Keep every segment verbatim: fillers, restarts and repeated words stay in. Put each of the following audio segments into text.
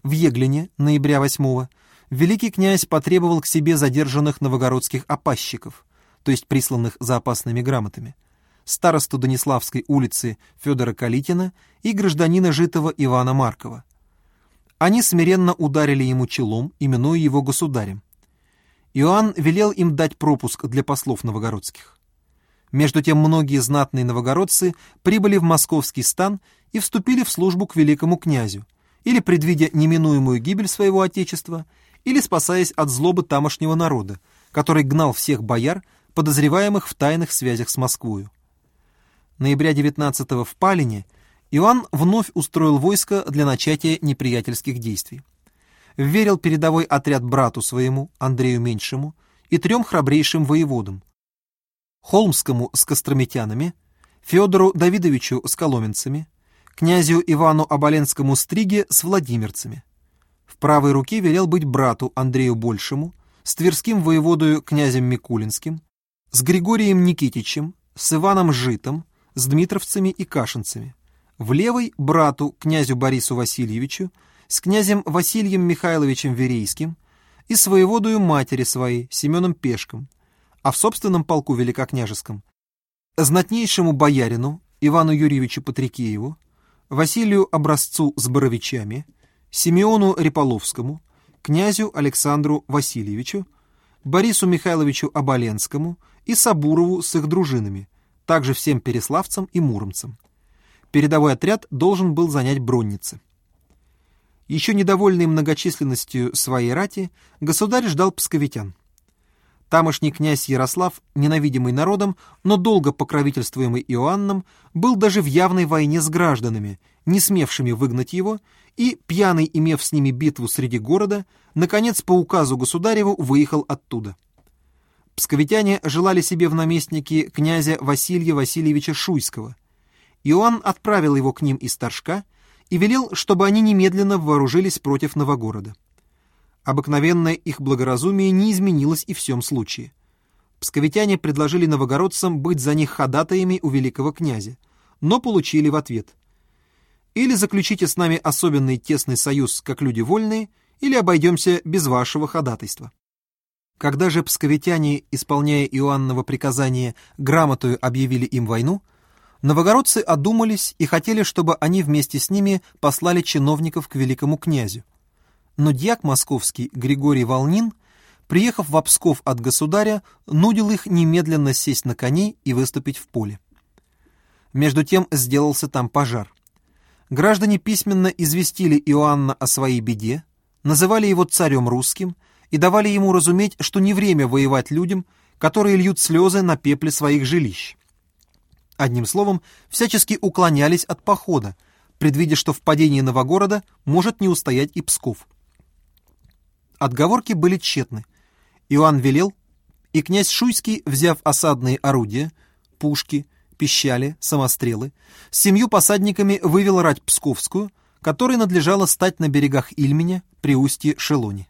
В Еглине, ноября восьмого, великий князь потребовал к себе задержанных новогородских опасщиков, то есть присланных за опасными грамотами, старосту Донеславской улицы Федора Калитина и гражданина Житова Ивана Маркова. Они смиренно ударили ему челом, именуя его государем. Иоанн велел им дать пропуск для послов новогородских. Между тем многие знатные новогородцы прибыли в московский стан и вступили в службу к великому князю, или предвидя неминуемую гибель своего отечества, или спасаясь от злобы тамошнего народа, который гнал всех бояр, подозреваемых в тайных связях с Москвою. Ноября девятнадцатого в Палине Иоанн вновь устроил войско для начатия неприятельских действий. Вверил передовой отряд брату своему, Андрею Меньшему, и трем храбрейшим воеводам: Холмскому с костромитянами, Федору Давидовичу с коломенцами, князю Ивану Оболенскому Стриге с владимирцами. В правой руке велел быть брату Андрею Большему, с тверским воеводою князем Микулинским, с Григорием Никитичем, с Иваном Житом, с дмитровцами и кашинцами. В левой брату князю Борису Васильевичу, с князем Василием Михайловичем Верейским и с воеводою матери своей Семеном Пешком, а в собственном полку великокняжеском знатнейшему боярину Ивану Юрьевичу Патрикееву, Василию Образцу с Боровичами, Симеону Реполовскому, князю Александру Васильевичу, Борису Михайловичу Оболенскому и Сабурову с их дружинами, также всем переславцам и муромцам. Передовой отряд должен был занять Бронницы. Еще недовольный многочисленностью своей рати, государь ждал псковитян. Тамошний князь Ярослав, ненавидимый народом, но долго покровительствуемый Иоанном, был даже в явной войне с гражданами, не смевшими выгнать его, и, пьяный, имев с ними битву среди города, наконец по указу государеву выехал оттуда. Псковитяне желали себе в наместники князя Василия Васильевича Шуйского. Иоанн отправил его к ним из Торжка и велел, чтобы они немедленно вооружились против Новогорода. Обыкновенное их благоразумие не изменилось и в сём случае. Псковитяне предложили новогородцам быть за них ходатаями у великого князя, но получили в ответ: «Или заключите с нами особенный тесный союз, как люди вольные, или обойдемся без вашего ходатайства». Когда же псковитяне, исполняя Иоанново приказание, грамотою объявили им войну, новогородцы одумались и хотели, чтобы они вместе с ними послали чиновников к великому князю. Но дьяк московский Григорий Волнин, приехав в Псков от государя, нудил их немедленно сесть на коней и выступить в поле. Между тем сделался там пожар. Граждане письменно известили Иоанна о своей беде, называли его царем русским и давали ему разуметь, что не время воевать людям, которые льют слезы на пепле своих жилищ. Одним словом, всячески уклонялись от похода, предвидя, что в падении Новогорода может не устоять и Псков. Отговорки были тщетны. Иоанн велел, и князь Шуйский, взяв осадные орудия, пушки, пищали, самострелы, с семью посадниками вывел рать псковскую, которой надлежало стать на берегах Ильменя при устье Шелони.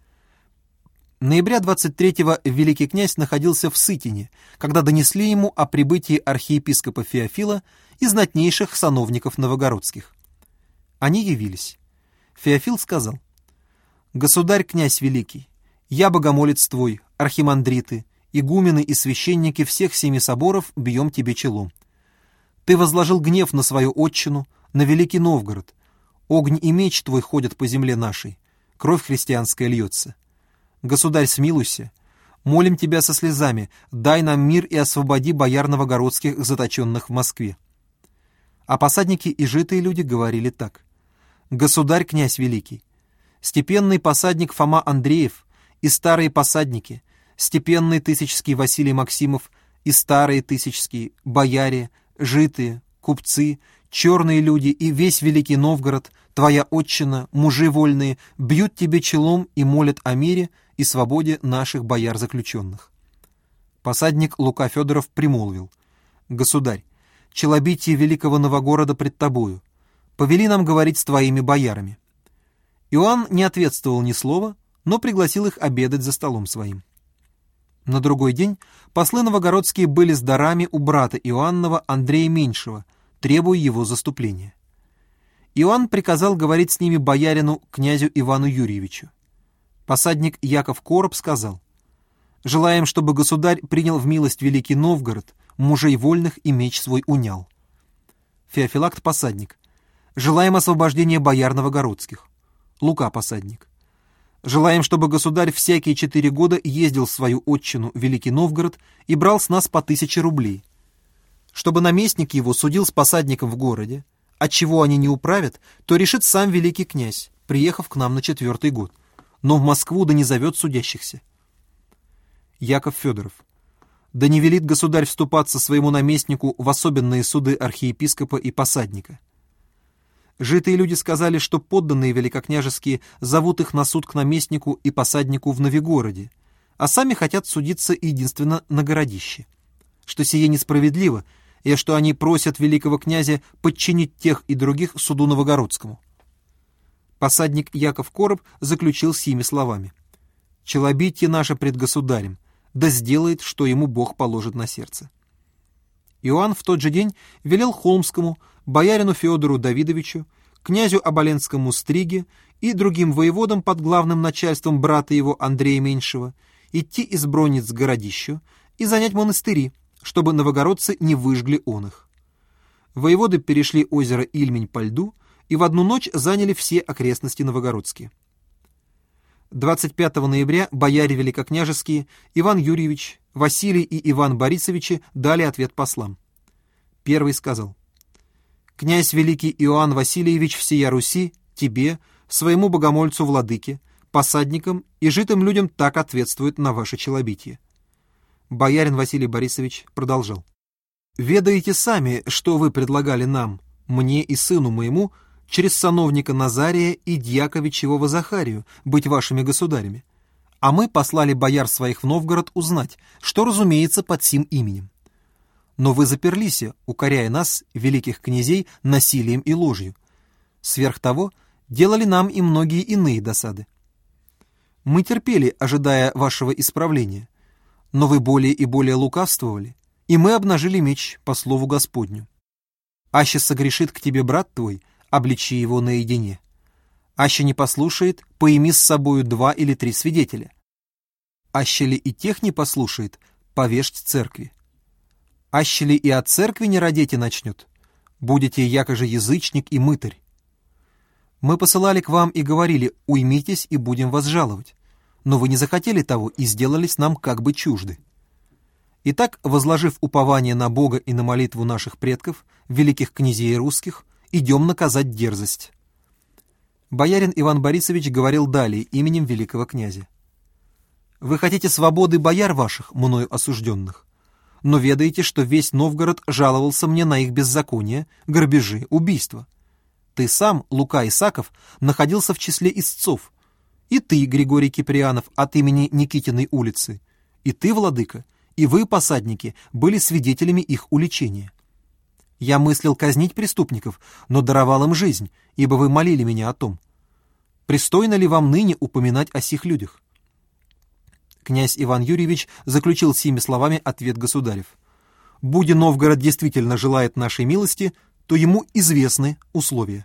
Ноября двадцать третьего великий князь находился в Сытине, когда донесли ему о прибытии архиепископа Феофила и знатнейших сановников новогородских. Они явились. Феофил сказал: «Государь, князь великий, я, богомолец твой, архимандриты, игумены и священники всех семи соборов бьем тебе челом. Ты возложил гнев на свою отчину, на Великий Новгород. Огонь и меч твой ходят по земле нашей, кровь христианская льется. Государь, смилуйся, молим тебя со слезами, дай нам мир и освободи бояр новогородских, заточенных в Москве». А посадники и житые люди говорили так: «Государь, князь великий, степенный посадник Фома Андреев и старые посадники, степенный тысячский Василий Максимов и старые тысячские, бояре, житые, купцы, черные люди и весь Великий Новгород, твоя отчина, мужи вольные, бьют тебе челом и молят о мире и свободе наших бояр заключенных». Посадник Лука Федоров примолвил: «Государь, челобитие великого Новогорода пред тобою. Повели нам говорить с твоими боярами». Иоанн не ответствовал ни слова, но пригласил их обедать за столом своим. На другой день послы новогородские были с дарами у брата Иоаннова Андрея Меньшего, требуя его заступления. Иоанн приказал говорить с ними боярину князю Ивану Юрьевичу. Посадник Яков Короб сказал: «Желаем, чтобы государь принял в милость Великий Новгород, мужей вольных и меч свой унял». Феофилакт посадник: «Желаем освобождения бояр новгородских». Лука посадник: «Желаем, чтобы государь всякие четыре года ездил в свою отчину Великий Новгород и брал с нас по тысяче рублей. Чтобы наместник его судил с посадником в городе, отчего они не управят, то решит сам великий князь, приехав к нам на четвертый год, но в Москву да не зовет судящихся». Яков Федоров: «Да не велит государь вступаться своему наместнику в особенные суды архиепископа и посадника». Житые люди сказали, что подданные великокняжеские зовут их на суд к наместнику и посаднику в Новегороде, а сами хотят судиться единственно на городище, что сие несправедливо, и что они просят великого князя подчинить тех и других суду новогородскому. Посадник Яков Короб заключил сими словами: «Челобитие наше пред государем, да сделает, что ему Бог положит на сердце». Иоанн в тот же день велел Холмскому, боярину Федору Давидовичу, князю Оболенскому Стриге и другим воеводам под главным начальством брата его Андрея Меньшего идти из Бронниц к городищу и занять монастыри, чтобы новогородцы не выжгли он их. Воеводы перешли озеро Ильмень по льду и в одну ночь заняли все окрестности новогородские. двадцать пятого ноября бояре великокняжеские Иван Юрьевич, Василий и Иван Борисовичи дали ответ послам. Первый сказал: «Князь великий Иоанн Васильевич всея Руси, тебе, своему богомольцу владыке, посадникам и житым людям так ответствует на ваше челобитие». Боярин Василий Борисович продолжал: «Ведаете сами, что вы предлагали нам, мне и сыну моему, через сановника Назария и дьяковичевого Захарию, быть вашими государями. А мы послали бояр своих в Новгород узнать, что разумеется под сим именем. Но вы заперлись, укоряя нас, великих князей, насилием и ложью. Сверх того, делали нам и многие иные досады. Мы терпели, ожидая вашего исправления, но вы более и более лукавствовали, и мы обнажили меч по слову Господню. Аще согрешит к тебе брат твой, обличи его наедине. Аще не послушает, поими с собою два или три свидетеля. Аще ли и тех не послушает, повешь церкви. Аще ли и от церкви не родите начнет, будете якоже язычник и мытарь. Мы посылали к вам и говорили: уймитесь и будем вас жаловать, но вы не захотели того и сделались нам как бы чужды. Итак, возложив упование на Бога и на молитву наших предков, великих князей русских, идем наказать дерзость». Боярин Иван Борисович говорил далее именем великого князя: «Вы хотите свободы бояр ваших, мною осужденных, но ведаете, что весь Новгород жаловался мне на их беззаконие, грабежи, убийства. Ты сам, Лука Исаков, находился в числе истцов, и ты, Григорий Киприанов, от имени Никитиной улицы, и ты, владыка, и вы, посадники, были свидетелями их уличения. Я мыслил казнить преступников, но даровал им жизнь, ибо вы молили меня о том. Пристойно ли вам ныне упоминать о сих людях?» Князь Иван Юрьевич заключил сими словами ответ государев: «Буди Новгород действительно желает нашей милости, то ему известны условия».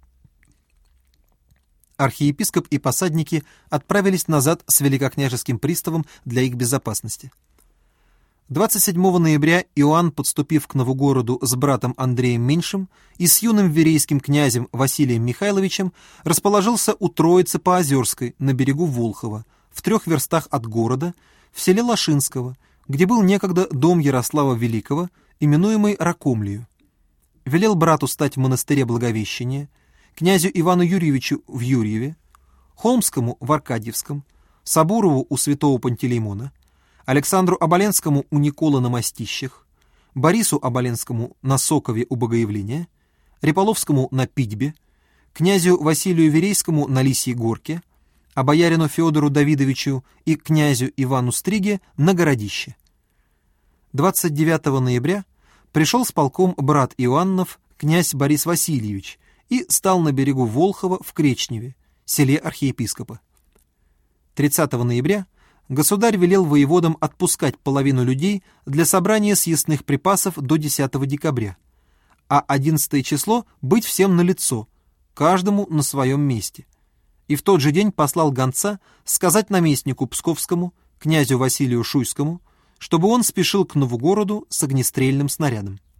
Архиепископ и посадники отправились назад с великокняжеским приставом для их безопасности. двадцать седьмого ноября Иоанн, подступив к Новогороду с братом Андреем Меньшим и с юным верейским князем Василием Михайловичем, расположился у Троицы по Озерской на берегу Волхова, в трех верстах от города, в селе Лошинского, где был некогда дом Ярослава Великого, именуемый Ракомлию. Велел брату стать в монастыре Благовещения, князю Ивану Юрьевичу в Юрьеве, Холмскому в Аркадьевском, Сабурову у святого Пантелеймона, Александру Оболенскому у Никола на Мостищах, Борису Оболенскому на Сокове у Богоявления, Реполовскому на Питьбе, князю Василию Верейскому на Лисьей Горке, а боярину Федору Давидовичу и князю Ивану Стриге на Городище. двадцать девятого ноября пришел с полком брат Иоаннов, князь Борис Васильевич, и стал на берегу Волхова в Кречневе, селе архиепископа. тридцатого ноября государь велел воеводам отпускать половину людей для собрания съестных припасов до десятого декабря, а одиннадцатое число быть всем налицо, каждому на своем месте. И в тот же день послал гонца сказать наместнику Псковскому, князю Василию Шуйскому, чтобы он спешил к Новгороду с огнестрельным снарядом.